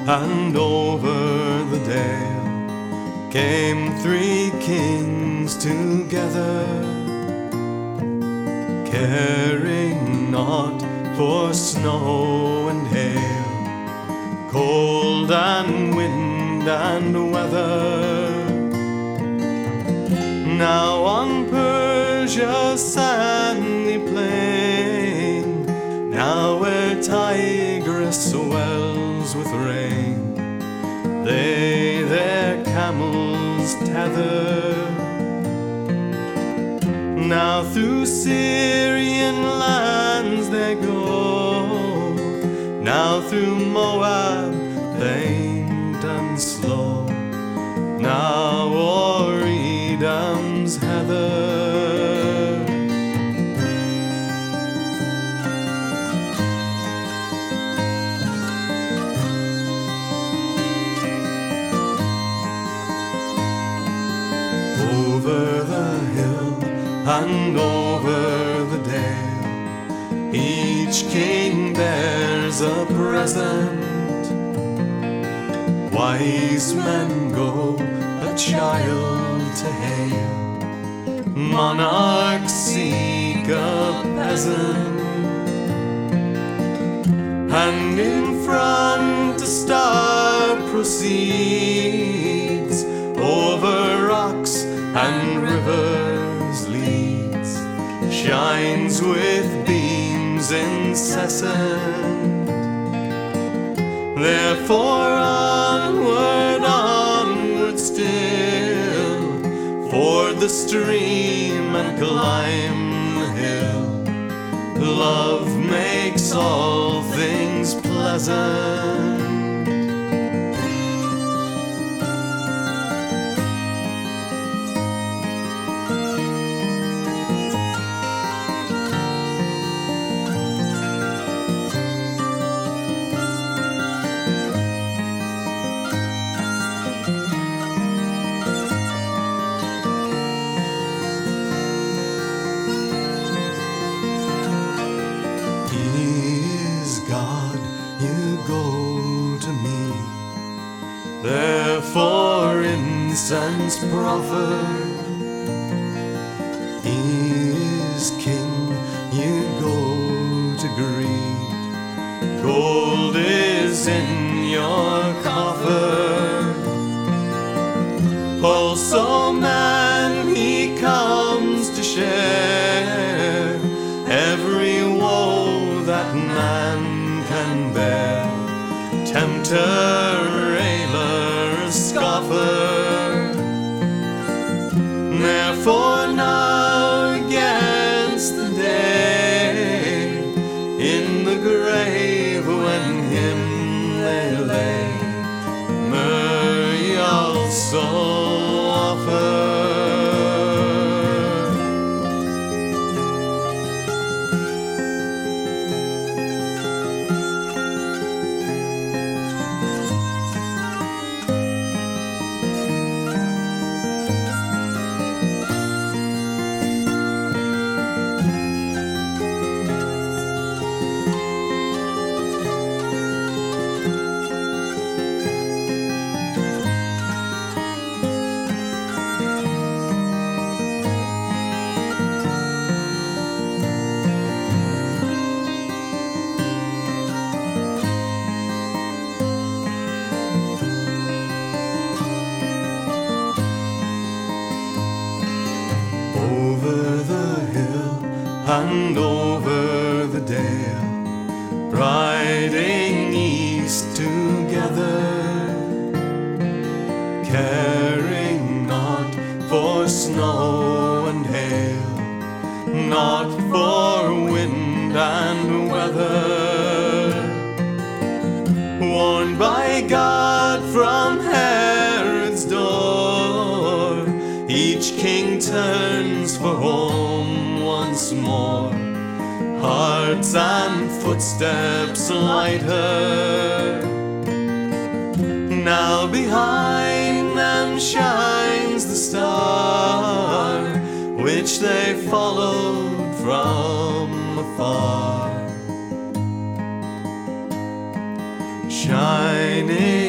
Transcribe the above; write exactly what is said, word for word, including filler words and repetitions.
and over the dale came three kings together, caring not for snow and hail, cold and wind and weather. Now on Persia's sandy plain, now where Tigris swells with rain, they their camels tether. Now through Syrian lands they go, now through Moab faint and slow, now o'er Edom's heather. Over the hill and over the dale, each king bears a present. Wise men go a child to hail, monarchs seek a peasant, and in front a star proceeds, over rocks and rivers leads, shines with beams incessant. Therefore onward, onward still, ford the stream and climb the hill. Love makes all things pleasant. Therefore incense proffered, He is King, you go to greet. Gold is in your coffer, also man He comes to share every woe that man can bear. Tempter, scoffer, therefore now against the day, in the grave when Him they lay, myrrh also offer. And over the dale, riding east together, caring not for snow and hail, not for wind and weather, warned by God from Herod's door, each king turns for home once more, hearts and footsteps lighter. Now behind them shines the star, which they followed from afar. shining